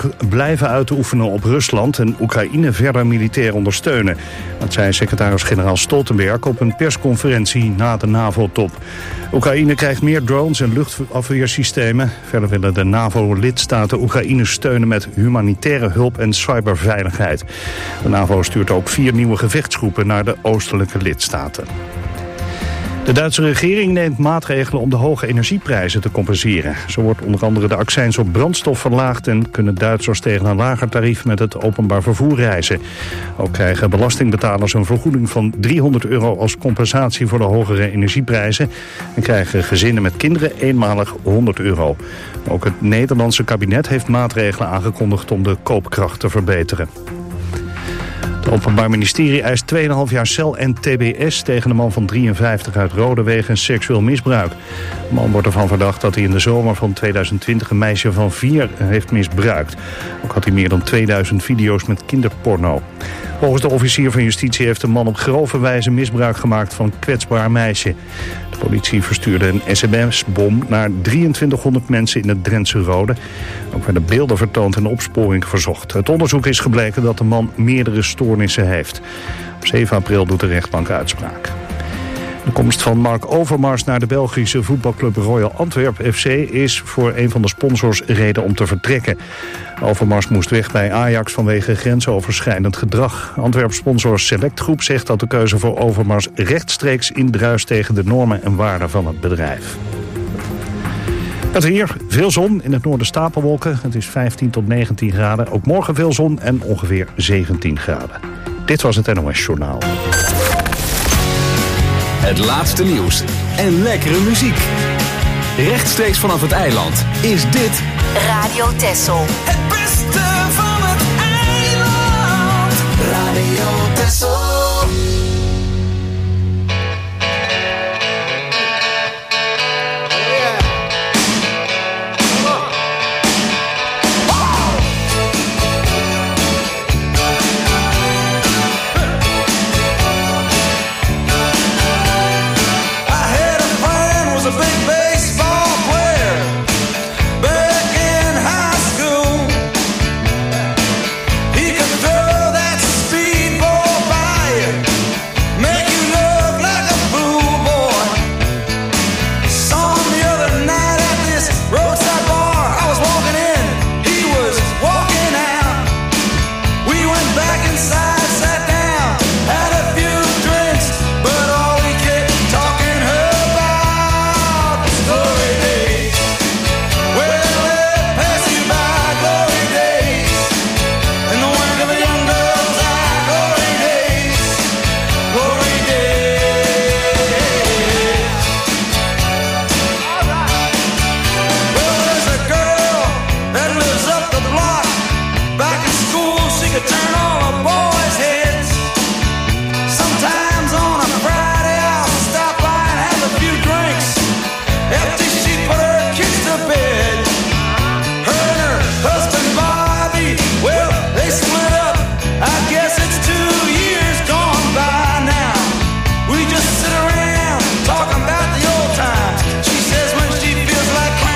blijven uitoefenen op Rusland en Oekraïne verder militair ondersteunen. Dat zei secretaris-generaal Stoltenberg op een persconferentie na de NAVO-top. Oekraïne krijgt meer drones en luchtafweersystemen. Verder willen de NAVO-lidstaten Oekraïne steunen met humanitaire hulp en cyberveiligheid. De NAVO stuurt ook 4 nieuwe gevechtsgroepen naar de oostelijke lidstaten. De Duitse regering neemt maatregelen om de hoge energieprijzen te compenseren. Zo wordt onder andere de accijns op brandstof verlaagd en kunnen Duitsers tegen een lager tarief met het openbaar vervoer reizen. Ook krijgen belastingbetalers een vergoeding van €300 als compensatie voor de hogere energieprijzen. En krijgen gezinnen met kinderen eenmalig €100. Ook het Nederlandse kabinet heeft maatregelen aangekondigd om de koopkracht te verbeteren. Het Openbaar Ministerie eist 2,5 jaar cel en tbs tegen de man van 53 uit Rode wegens seksueel misbruik. De man wordt ervan verdacht dat hij in de zomer van 2020 een meisje van 4 heeft misbruikt. Ook had hij meer dan 2000 video's met kinderporno. Volgens de officier van justitie heeft de man op grove wijze misbruik gemaakt van een kwetsbaar meisje. De politie verstuurde een sms-bom naar 2300 mensen in het Drentse Rode. Ook werden beelden vertoond en opsporing verzocht. Het onderzoek is gebleken dat de man meerdere stoornissen heeft. Op 7 april doet de rechtbank uitspraak. De komst van Mark Overmars naar de Belgische voetbalclub Royal Antwerp FC is voor een van de sponsors reden om te vertrekken. Overmars moest weg bij Ajax vanwege grensoverschrijdend gedrag. Antwerp-sponsor Select Groep zegt dat de keuze voor Overmars rechtstreeks indruist tegen de normen en waarden van het bedrijf. Het weer, veel zon, in het noorden stapelwolken. Het is 15 tot 19 graden. Ook morgen veel zon en ongeveer 17 graden. Dit was het NOS Journaal. Het laatste nieuws en lekkere muziek. Rechtstreeks vanaf het eiland is dit Radio Texel. Het beste van het eiland. Radio Texel.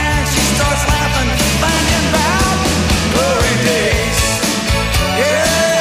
Yeah.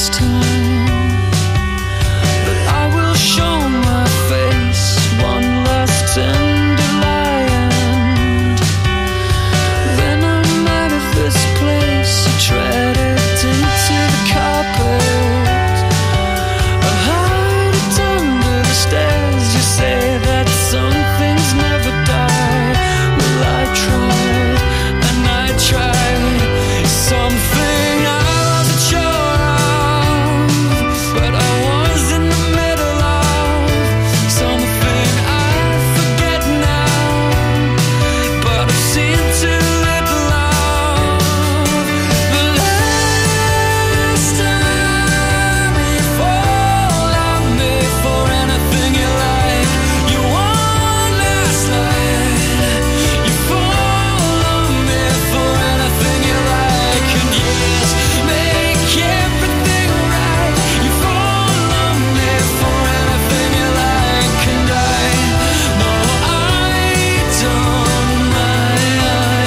this time, but I will show my face one last tender lie, and then I'm out of this place. I tread it into the carpet, I hide it under the stairs. You say that some things never die. Well, I tried and I tried something I wasn't sure of, but I was in the middle of something I forget now, but I've seen too little of. The last time you fall on me for anything you like, you one last night, you fall on me for anything you like, and yes, make everything right. You fall on me for anything you like, and I know I don't mind.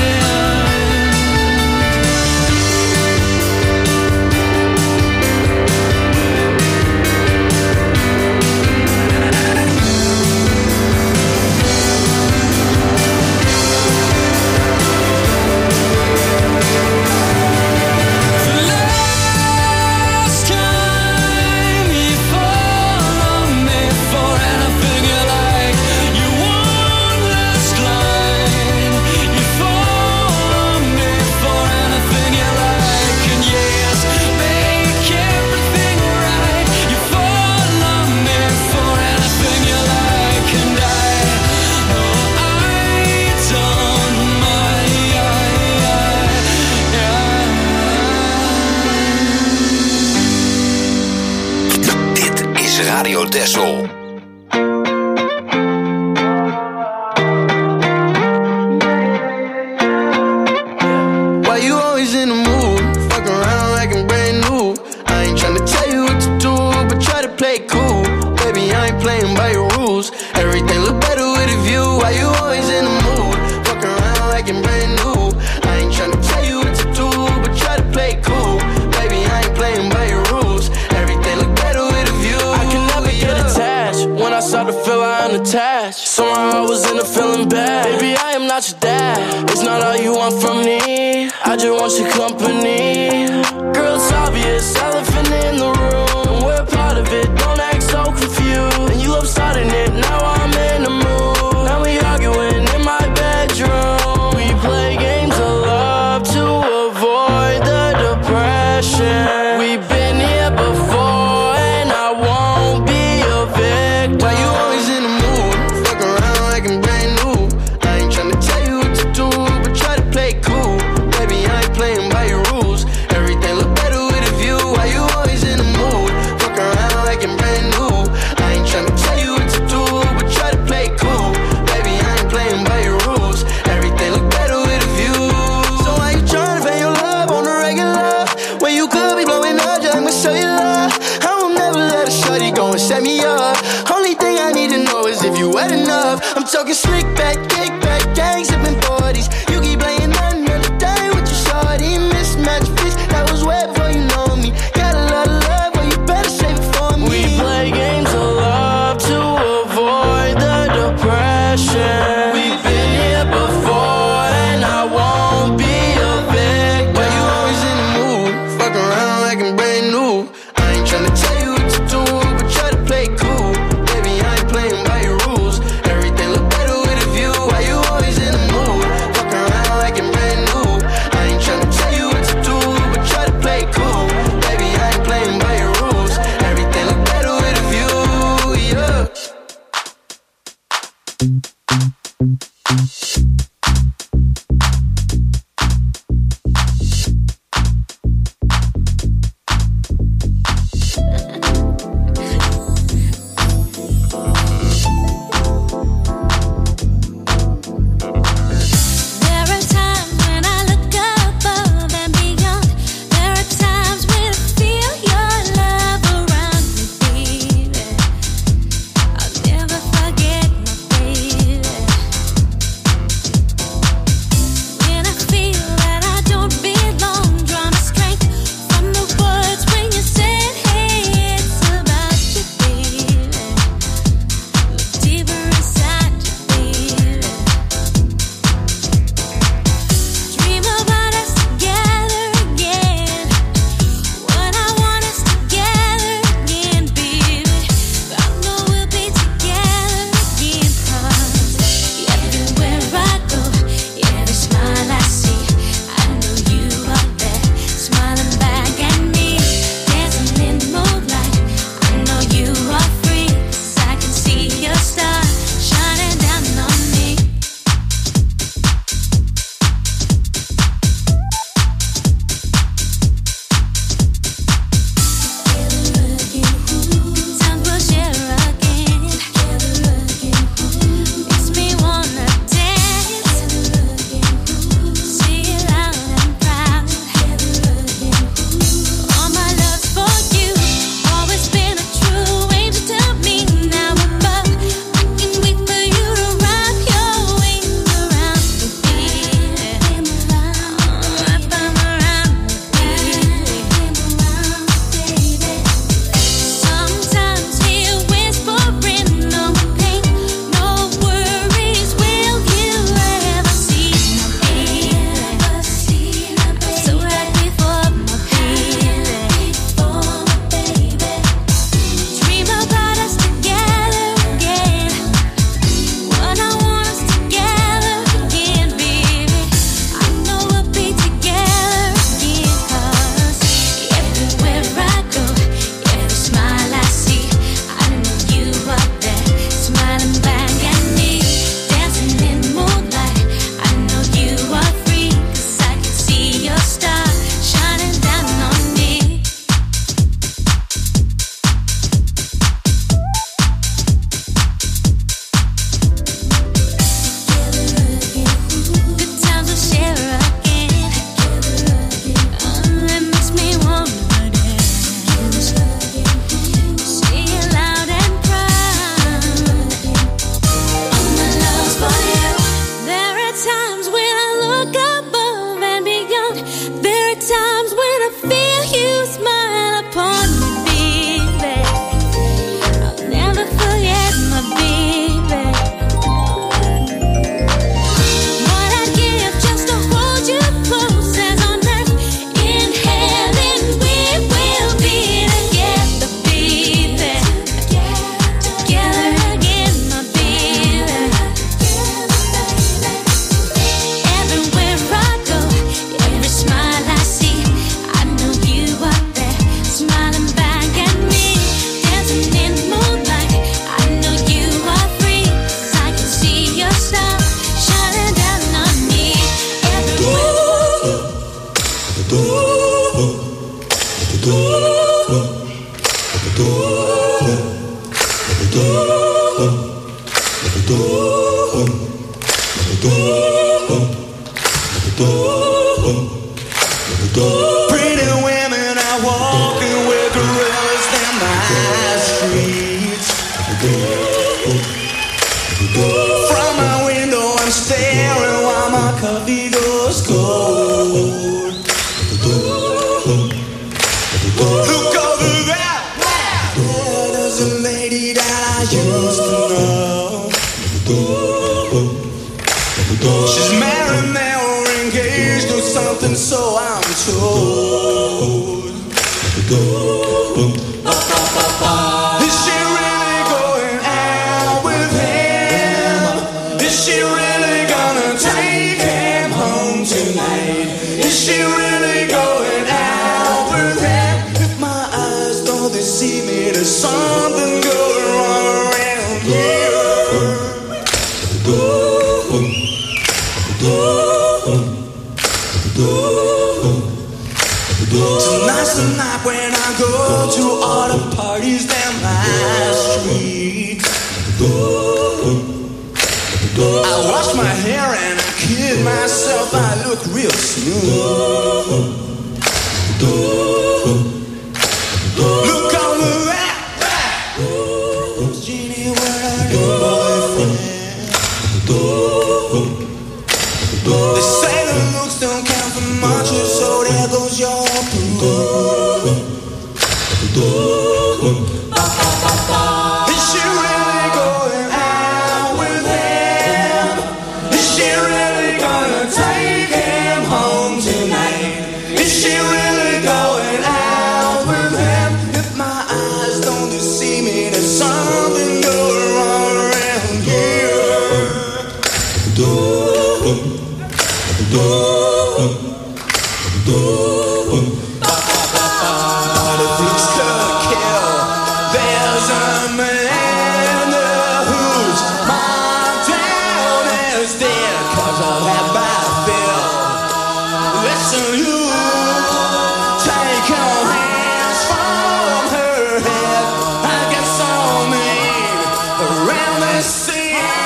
Last time you fall on me for anything you like, you one last line. You fall on me for anything you like, and yes, make everything right. You fall on me for anything you like, and I know I don't mind. Dit is Radio Texel. Why you always in the mood? Fuck around like I'm brand new. I ain't tryna tell you what to do, but try to play it cool. Baby, I ain't playing by your rules. Everything look better with a view. Why you always in the mood? Fuck around like I'm brand new. I ain't tryna tell you what to do, but try to play it cool. Baby, I ain't playing by your rules. Everything look better with a view. I can never get attached. When I start to feel I'm unattached, somehow I was in a feeling bad. Baby, I am not your dad. It's not all you want from me. I just want your company. Girl, it's obvious, elephant in the room, and we're part of it. Don't act so confused. And you love starting it. Now I'm in the mood. Now we arguing in my bedroom. We play games of love to avoid the depression. We've been here before, and I won't be a victim. Why you always in the mood? Fuck around like I'm brand new. I ain't tryna tell you what to do, but try to play it cool. Baby, I ain't playing by your rules. Everything look better with a view. Why you always in the mood? Fuck around like I'm brand new. I ain't tryna tell you what to do, but try to play it cool. Baby, I ain't playing by your rules. Everything look better with a view. So why you tryna fake your love on the regular, when you could be blowing up just like cellular? I will never let a shorty go and set me up. Only thing I need to know is if you wet enough. I'm talking slick back, kick back, gang sipping 40s. You keep playing another day with your shorty. Mismatch fish, that was wet before you know me. Got a lot of love, but you better save it for me. We play games of love to avoid the depression. We've been here before, and I won't be a victim. Why you always in the mood? Fuck around like I'm brand new. I ain't tryna tell you what to do, but try to play it cool. Baby, I ain't playing by your rules. Everything look better with a view. Why you always in the mood? Look over there. There's a lady that I used to know. She's married now or engaged or something, so I'm told. Is she really going out with him? Is she really gonna take him home tonight? Is she really going out with him? If my eyes don't deceive me, there's something going wrong around here. Tonight's the night when I go to all the parties down my street. I wash my hair and I kid myself, I look real smooth. Look over that. Jeannie, where are your boyfriend? They say the looks don't count for much, so there goes your proof. Is she really going out with him? Is she really gonna take him home tonight? Is she really going out with him? If my eyes don't deceive me, there's something going wrong around here. But if looks could kill, there's a man whose mind down is dead, 'cause of that bad feel. Listen, you take your hands from her head and get so mean around the sea.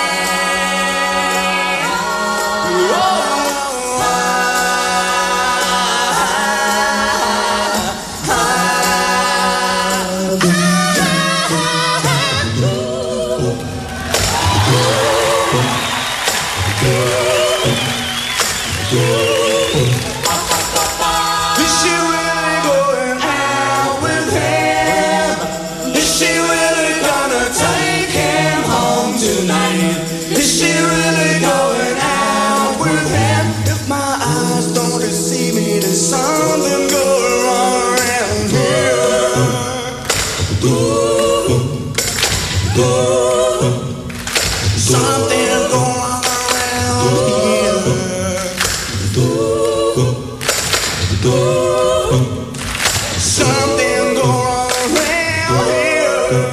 Is she really going out with him? Is she really gonna take him home tonight? Is she really going out with him? If my eyes don't deceive me, there's something going wrong around here. Something going wrong around here. Something go wrong around here.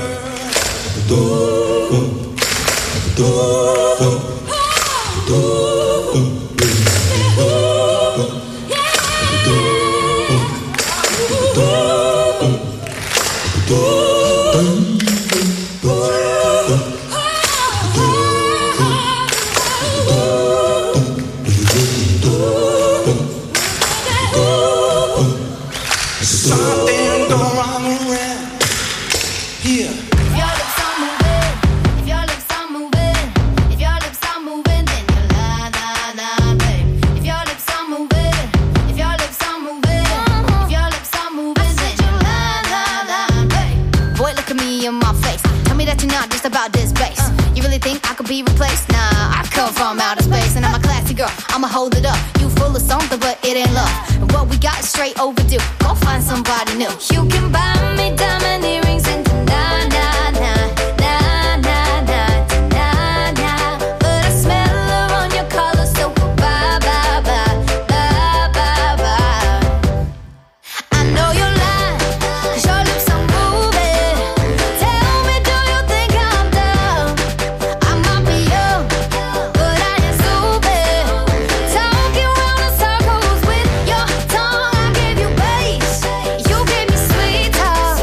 Something go wrong around here. If your lips are moving, if your lips are moving, if your lips are moving, then you la la la, babe. If your lips are moving, if your lips are moving, if your lips are moving, then you la la la, babe. Boy, look at me in my face. Tell me that you're not just about this bass. You really think I could be replaced? Nah, I come from outer space, and I'm a classy girl. I'ma hold it up. You full of something, but it ain't love. And what we got is straight overdue. Go find somebody new. You can buy me diamond earrings and na na na na na na na na, but I smell her on your collar, so bye bye bye bye bye bye. I know you're lying, 'cause your lips are moving. Tell me, do you think I'm dumb? I might be young, but I ain't stupid. Talking round in circles with your tongue. I gave you bass, you gave me sweet talk.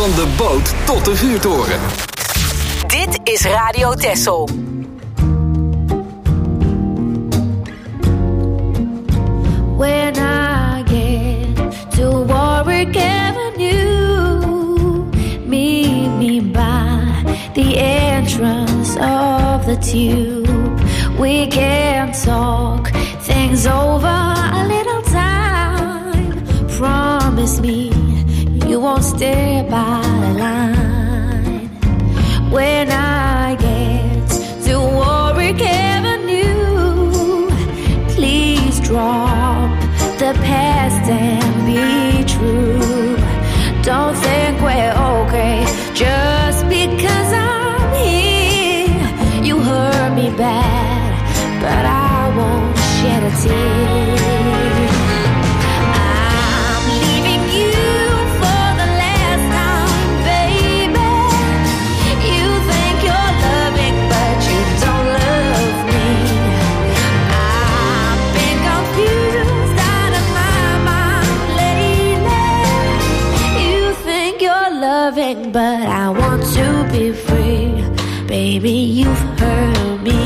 Van de boot tot de vuurtoren. Dit is Radio Texel. When I get to Warwick Avenue, meet me by the entrance of the tube. We can talk things over a little time. Promise me you won't stay by the line. When I get to Warwick Avenue, please drop the past and be true. Don't think we're okay just because I'm here. You hurt me bad, but I won't shed a tear. I'm leaving you for the last time, baby. You think you're loving, but you don't love me. I've been confused out of my mind lately. You think you're loving, but I want to be free. Baby, you've hurt me.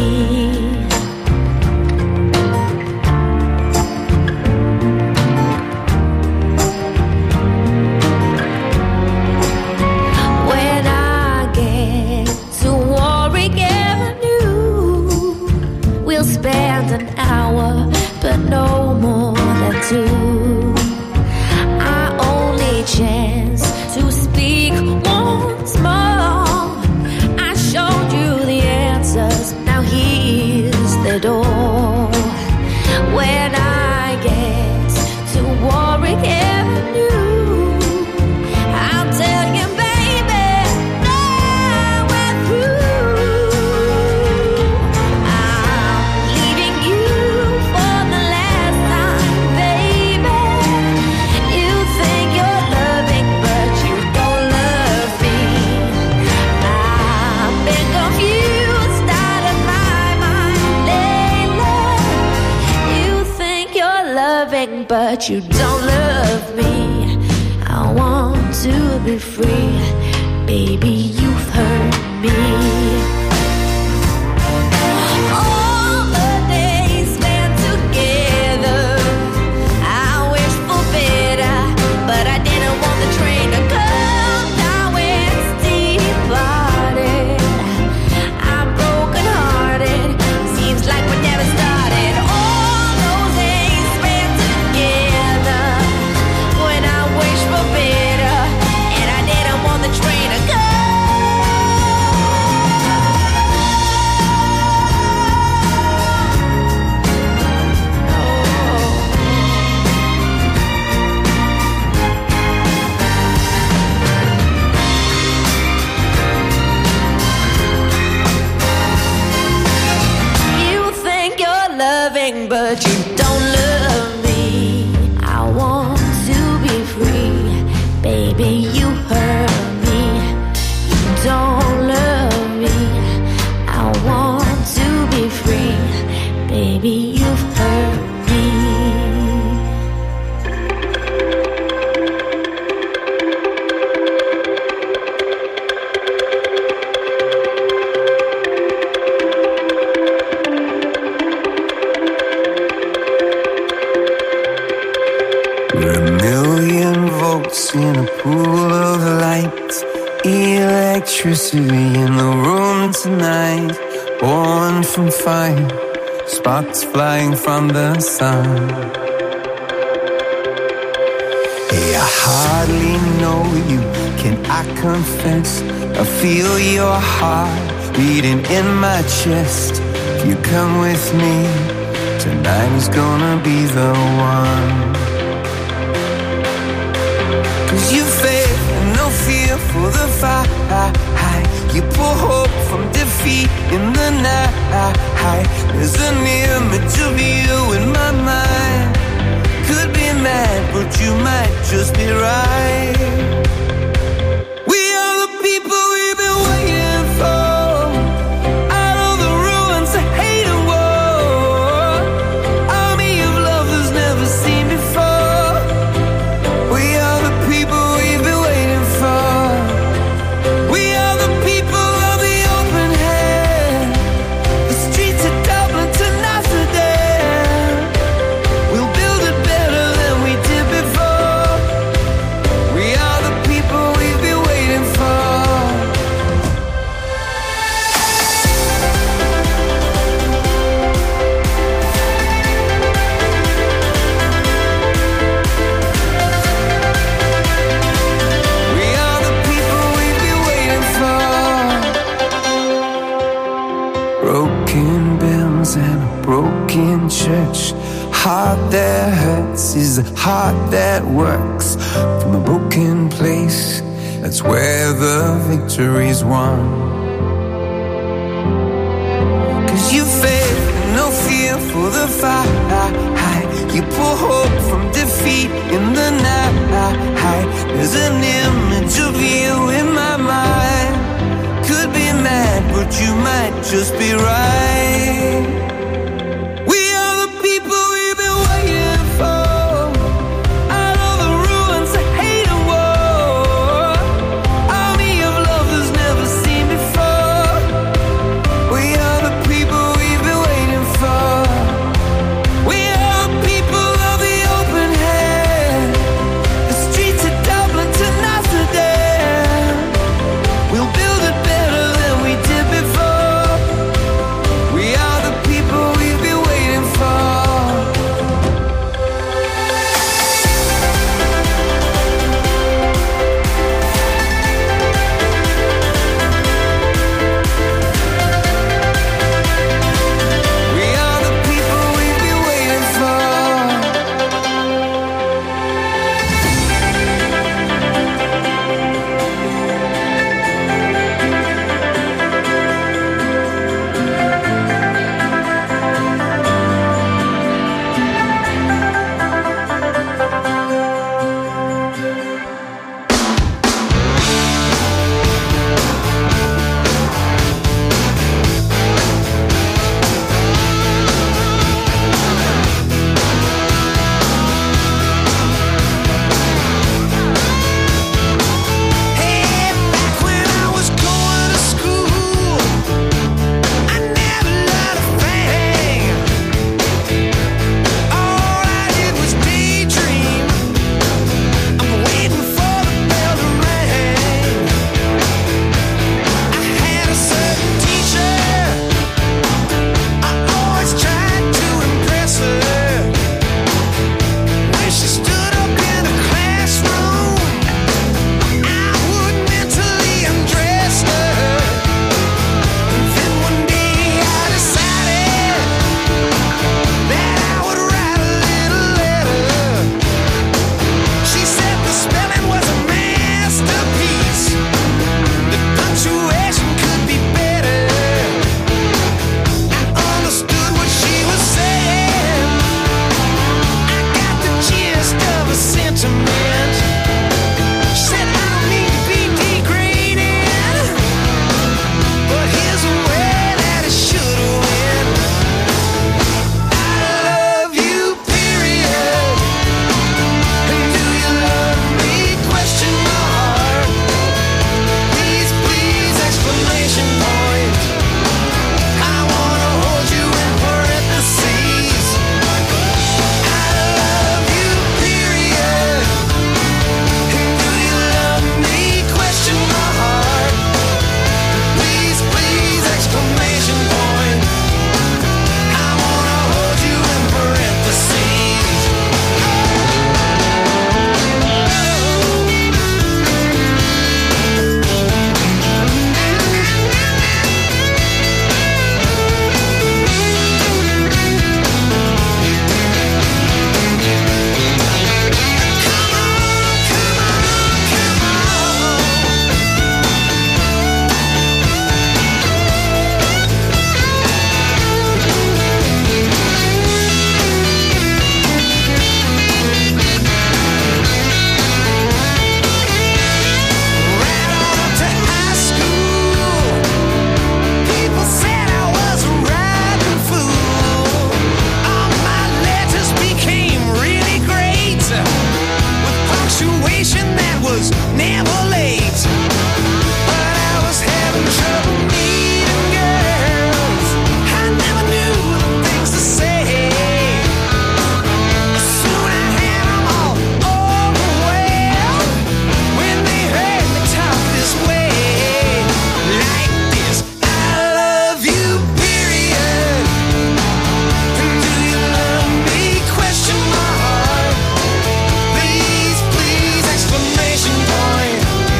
When I get to Warwick Avenue, we'll spend an hour, but no more than two. Our only chance to speak once more. I showed you the answers, now here's the door. When I get to Warwick Avenue, I'll tell you, baby, now we're through. I'm leaving you for the last time, baby. You think you're loving, but you don't love me. I've been confused out of my mind lately. You think you're loving, but you don't love me. I want to be free. Baby, you've hurt me. All the days spent together, I wish for better, but I didn't want the train to come. Now it's departed. I'm broken hearted. Seems like we never started. All those days spent together, when I wish for better, and I didn't want the train to come. You think you're loving, but you don't love me. I want to be free. Baby, you hurt me. You don't love me. I want to be free. Baby, you've hurt me. We're a million volts in a pool of light. Electricity in the room tonight. Born from fire, sparks flying from the sun. Hey, I hardly know you, can I confess? I feel your heart beating in my chest. If you come with me, tonight is gonna be the one. 'Cause you faith and no fear for the fight. You pull hope from defeat in the night. There's an image of you in my mind. Could be mad, but you might just be right. We are the people we've been waiting for. Out of the ruins of hate and war. Army of love that's never seen before. We are the people we've been waiting for. This is a heart that works from a broken place. That's where the victory's won. 'Cause you faith, no fear for the fight. You pull hope from defeat in the night. There's an image of you in my mind. Could be mad, but you might just be right. We are the people we've been waiting for. Out of the ruins of hate and war, army of lovers never seen before. We are the people we've been waiting for. We are the people of the open hand. The streets of Dublin to Amsterdam. We'll build it better than we did before. We are the people we've been waiting for. We are the people we've been waiting for. Hey, back when I was going to school, I never learned a thing. All I did was daydream. I'm waiting for the bell to ring. I had a certain teacher. I always tried to impress her. When she stood up in the classroom, I would mentally undress her. And then one day I decided that I would write a little letter. She said the spelling was a masterpiece. The punctuation could be better. I understood what she was saying. I got the gist of a sentiment. She said I don't mean to be degrading, but here's a way that it should have went. I love you, period. And do you love me? Question mark. Please, please, exclamation point. I wanna hold you in parentheses. I love you, period. And do you love me? Question mark. Please, please, exclamation point. I wanna hold you in parentheses. Right on up to high school, people said I was a riding fool. All my letters became really great, with punctuation that was never late. But I was having trouble meeting girls. I never knew the things to say. Soon I had 'em all overwhelmed when they heard me talk this way, like this. I love you, period. And do you love me? Question mark. Please, please, exclamation point.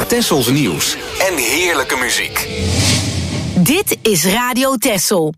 Tessels nieuws en heerlijke muziek. Dit is Radio Tessel.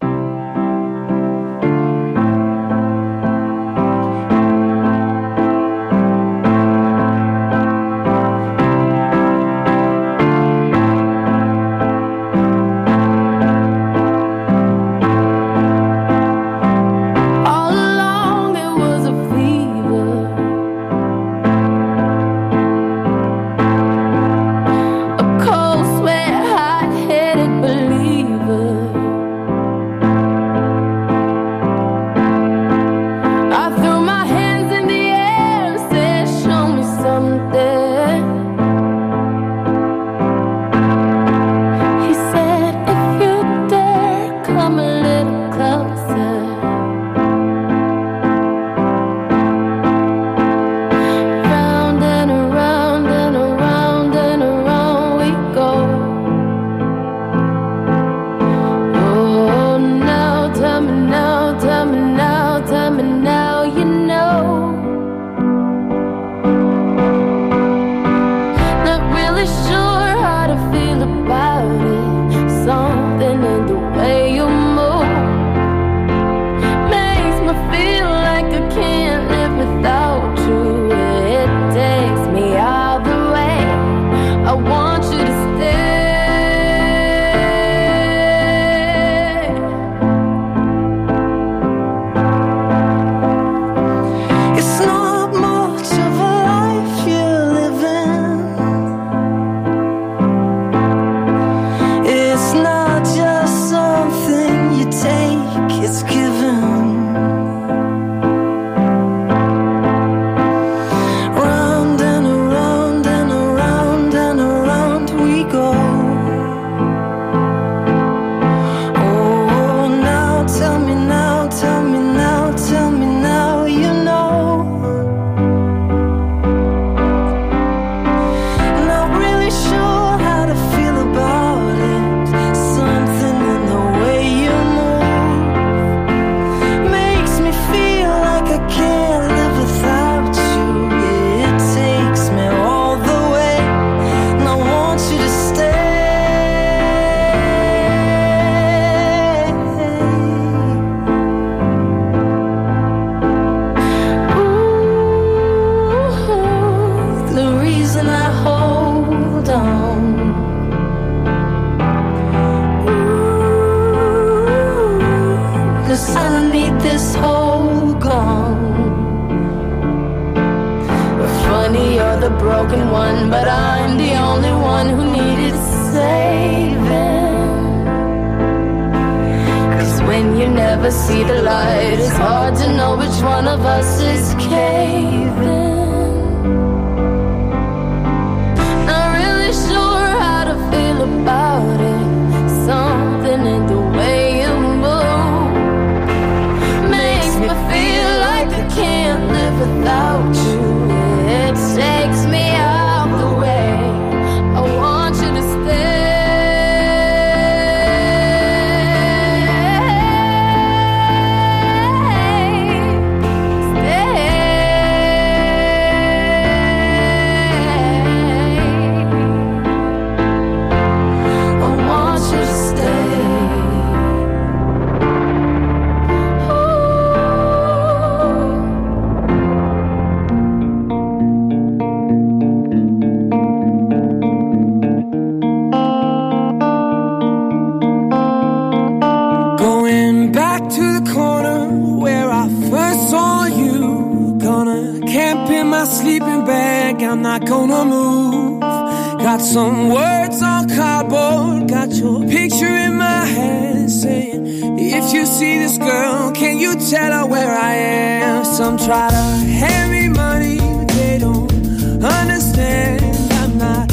Some words on cardboard, got your picture in my hand, saying, if you see this girl, can you tell her where I am? Some try to hand me money, but they don't understand. I'm not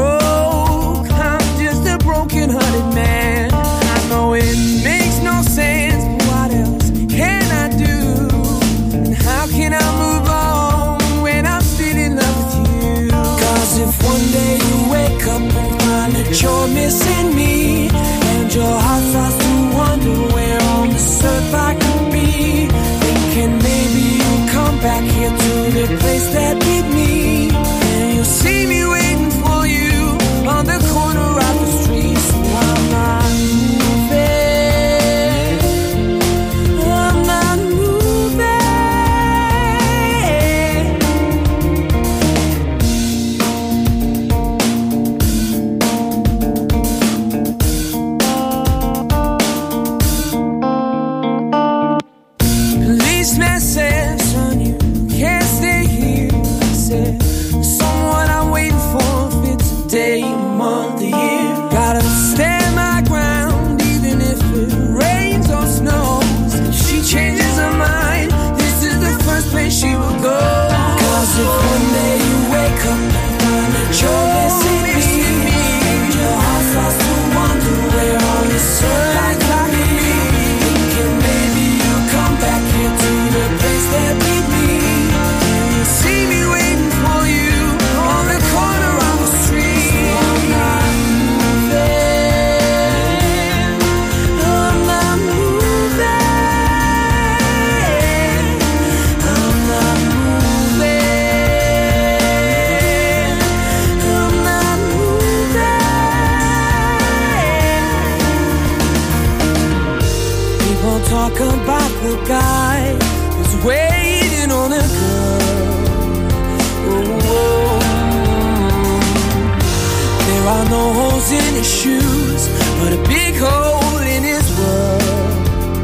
broke, I'm just a broken-hearted man. I know it makes no sense, but what else can I do? And how can I move on when I'm still in love with you? 'Cause if one day you wake up and find that you're missing me, and your heart starts to wonder where on this earth I could be, thinking maybe you'll come back here to the place that beat me, and you'll see me day, a month, a year. Gotta stand my ground, even if it rains or snows. If she changes her mind, this is the first place she will go. 'Cause if one day you wake up and find that you're missing me, and your heart starts to wonder where all this sunlight like me, thinking maybe you'll come back here to the place that we meet. You see me waiting for you on the corner of the street. I'm not moving. I'm not moving. I'm not moving. I'm not moving. People talk about the guy who's waiting on a girl. Oh, there are no holes in his shoes, but a big hole in his world.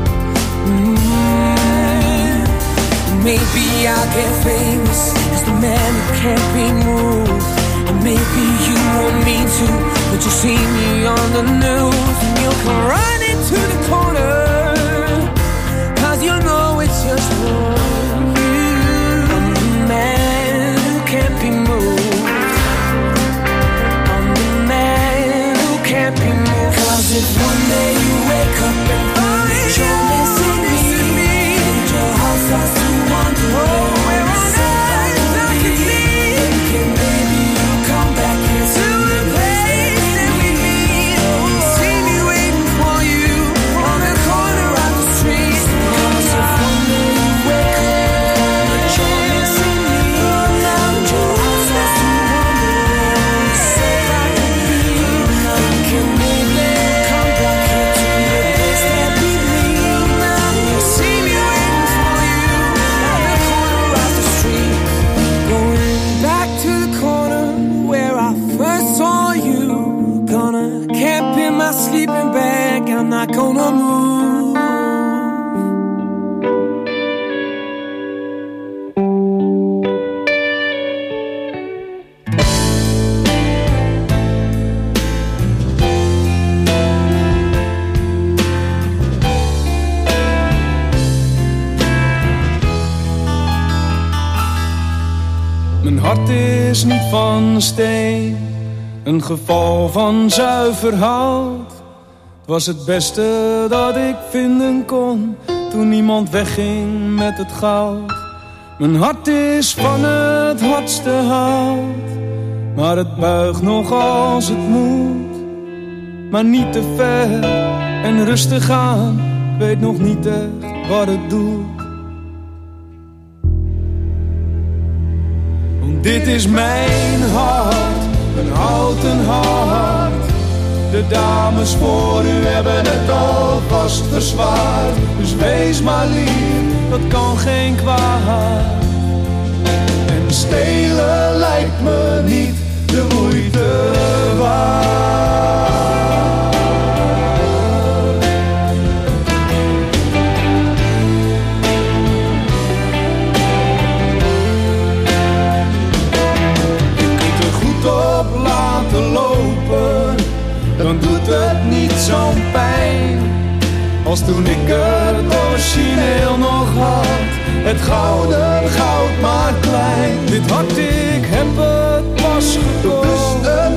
Maybe I'll get famous as the man who can't be moved. And maybe you want me to, but you see me on the news and you'll come running to the corner, 'cause you know it's just for you. I'm the man who can't be moved. I'm the man who can't be moved. 'Cause if one day you wake up and find that you're missing me, and your heart starts to wonder where on earth I could be, thinking maybe you'll come back here to the place that we meet. You see me waiting for you on the corner of the street. 'Cause if one day you wake up and find that you're missing me, and your heart starts to wonder where on earth I could be, thinking maybe you'll come back here to the place that we meet. You see me waiting for you on the corner of the street. Going back to the corner where I first saw you. Gonna camp in my sleeping bag. I'm not gonna move. Mijn hart is niet van steen, een geval van zuiver hout. Het was het beste dat ik vinden kon, toen niemand wegging met het goud. Mijn hart is van het hardste hout, maar het buigt nog als het moet. Maar niet te ver en rustig aan, ik weet nog niet echt wat het doet. Dit is mijn hart, een houten hart. De dames voor u hebben het alvast verzwaard. Dus wees maar lief, dat kan geen kwaad. En stelen lijkt me niet de moeite waard. Lopen, dan doet het niet zo'n pijn als toen ik het origineel nog had. Het gouden goud maar klein. Dit hart, ik heb het pas gekocht. Bewust een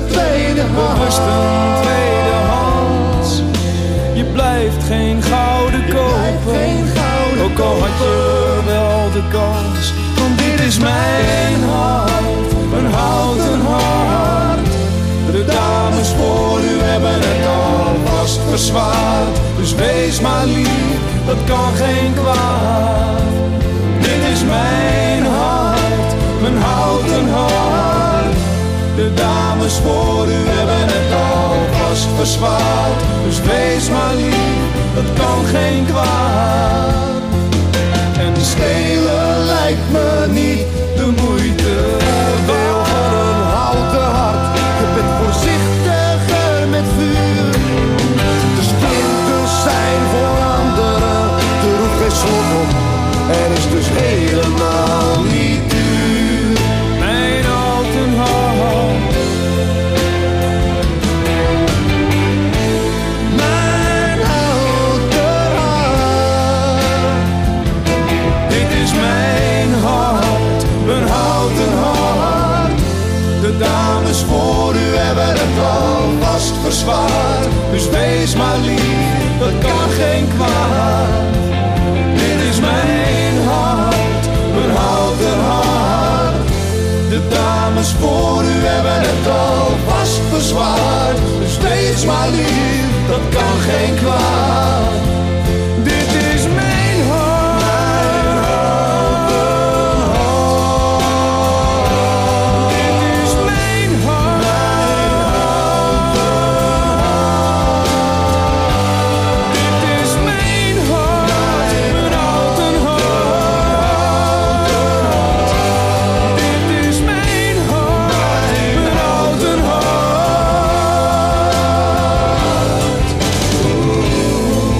tweedehands. Je blijft geen gouden kopen, ook al had je wel de kans. Want dit is mijn hart, een houten hart. De dames voor u hebben het alvast verzwaard. Dus wees maar lief, dat kan geen kwaad. Dit is mijn hart, mijn houten hart. De dames voor u hebben het alvast verzwaard. Dus wees maar lief, dat kan geen kwaad. En stelen lijkt me niet de moeite waard. Van een houten hart, je bent voorzichtiger met vuur. De splinters zijn voor anderen, er hoeft geen slot op. Er is dus helemaal niet duur. Mijn houten hart, alvast verzwaard. Dus wees maar lief, dat kan geen kwaad. Dit is mijn hart, mijn houten hart. De dames voor u hebben het alvast verzwaard. Dus wees maar lief, dat kan geen kwaad. Dit is mijn hart, mijn hart. Dit is mijn hart, dit is mijn hart, mijn houten hart. Dit is mijn hart, mijn houten hart.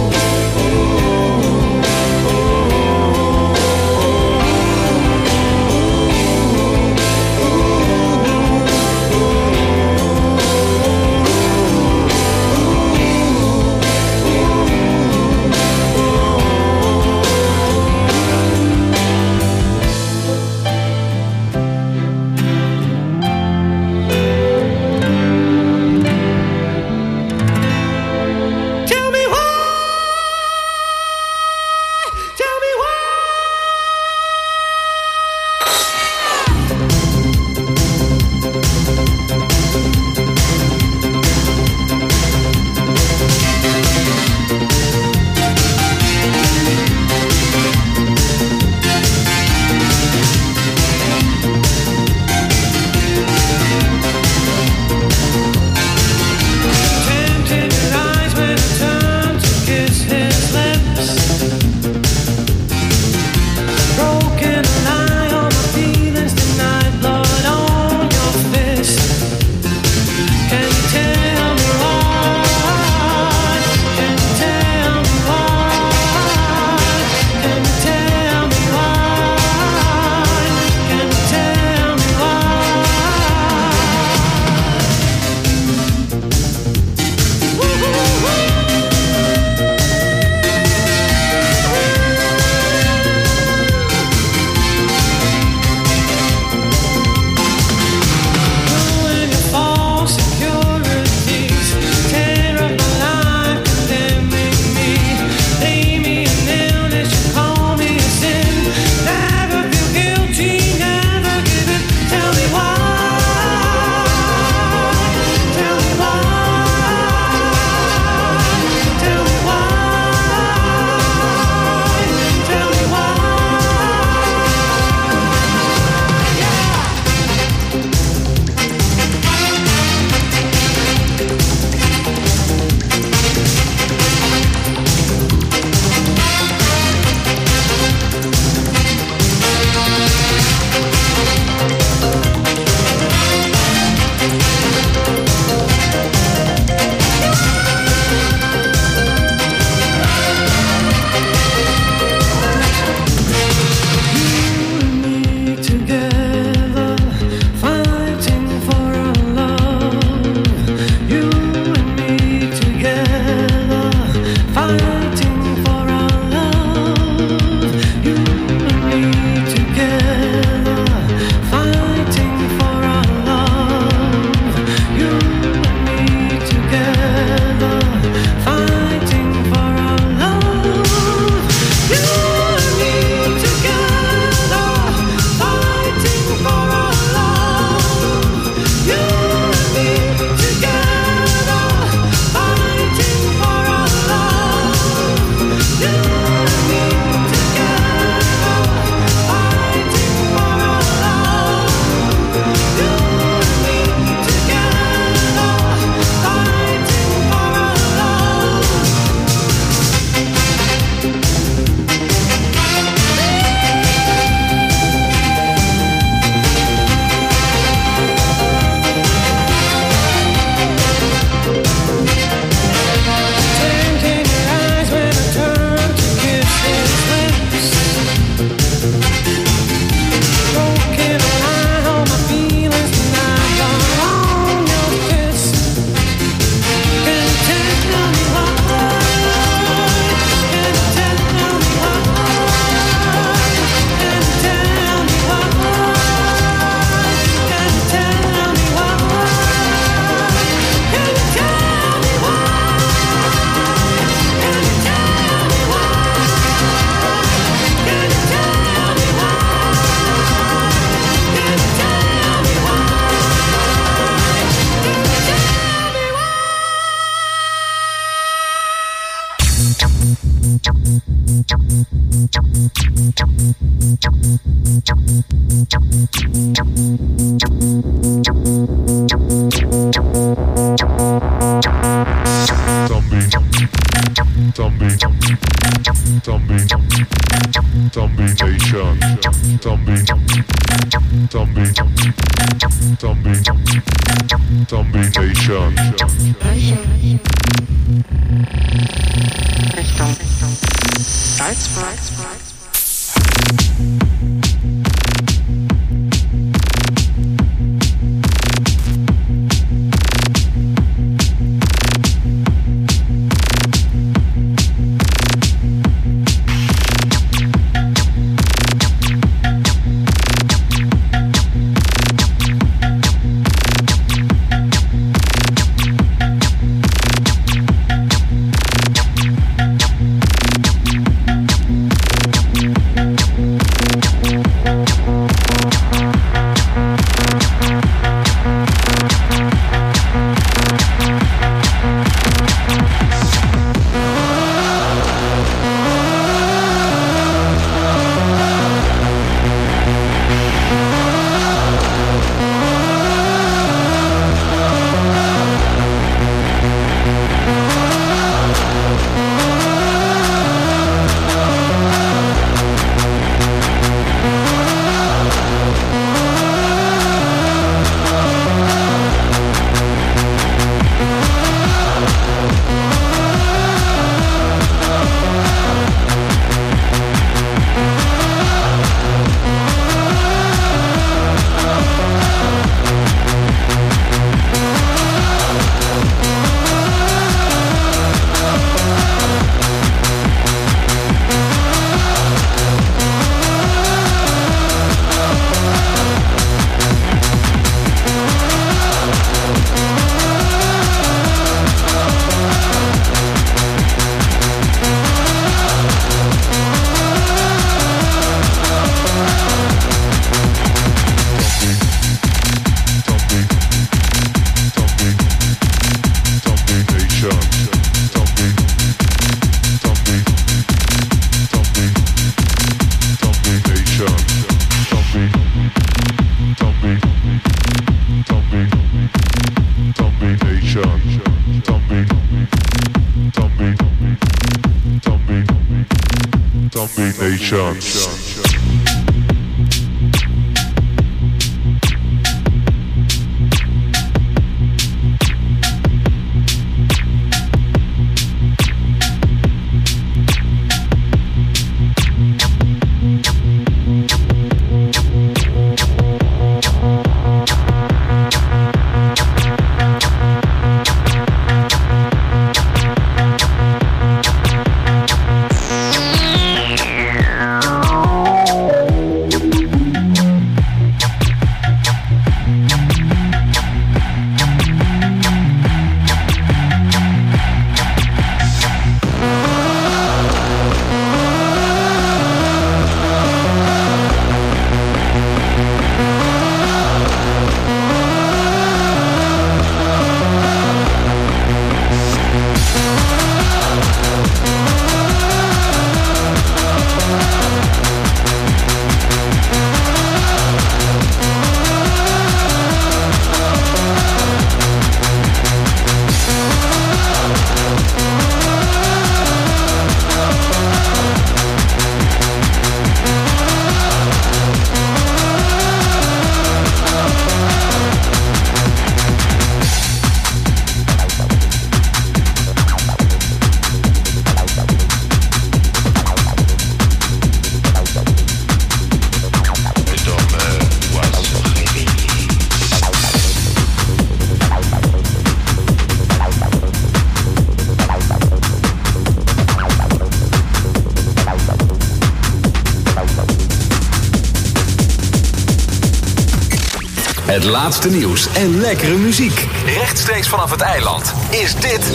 Het laatste nieuws en lekkere muziek. Rechtstreeks vanaf het eiland is dit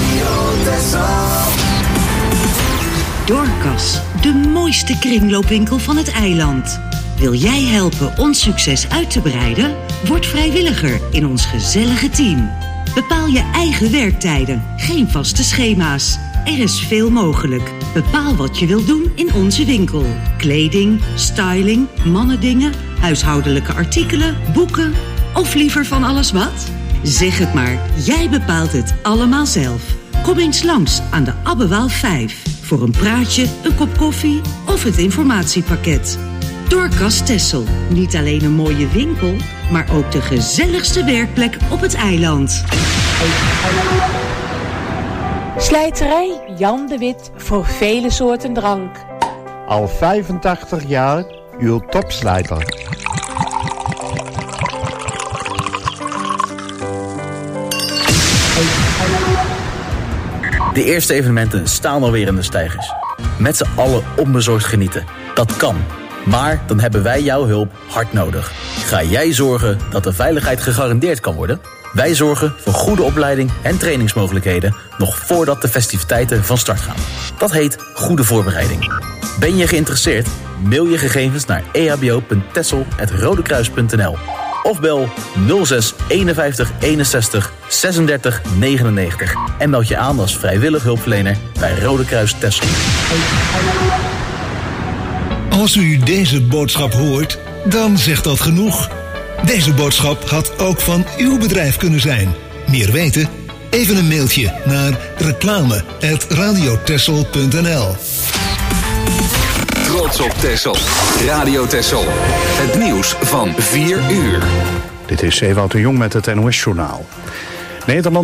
Dorcas, de mooiste kringloopwinkel van het eiland. Wil jij helpen ons succes uit te breiden? Word vrijwilliger in ons gezellige team. Bepaal je eigen werktijden, geen vaste schema's. Er is veel mogelijk. Bepaal wat je wilt doen in onze winkel. Kleding, styling, mannendingen, huishoudelijke artikelen, boeken of liever van alles wat? Zeg het maar, jij bepaalt het allemaal zelf. Kom eens langs aan de Abbewaal 5 voor een praatje, een kop koffie of het informatiepakket. Doorkas Texel, niet alleen een mooie winkel, maar ook de gezelligste werkplek op het eiland. Slijterij Jan de Wit voor vele soorten drank. Al 85 jaar uw topslijter. De eerste evenementen staan alweer in de steigers. Met z'n allen onbezorgd genieten. Dat kan. Maar dan hebben wij jouw hulp hard nodig. Ga jij zorgen dat de veiligheid gegarandeerd kan worden? Wij zorgen voor goede opleiding en trainingsmogelijkheden nog voordat de festiviteiten van start gaan. Dat heet goede voorbereiding. Ben je geïnteresseerd? Mail je gegevens naar ehbo.texel@rodekruis.nl of bel 06 51 61 36 99 en meld je aan als vrijwillig hulpverlener bij Rode Kruis Texel. Als u deze boodschap hoort, dan zegt dat genoeg. Deze boodschap had ook van uw bedrijf kunnen zijn. Meer weten? Even een mailtje naar reclame@radiotexel.nl. Trots op Texel. Radio Texel. Het nieuws van 4 uur. Dit is Ewout de Jong met het NOS-journaal. Nederland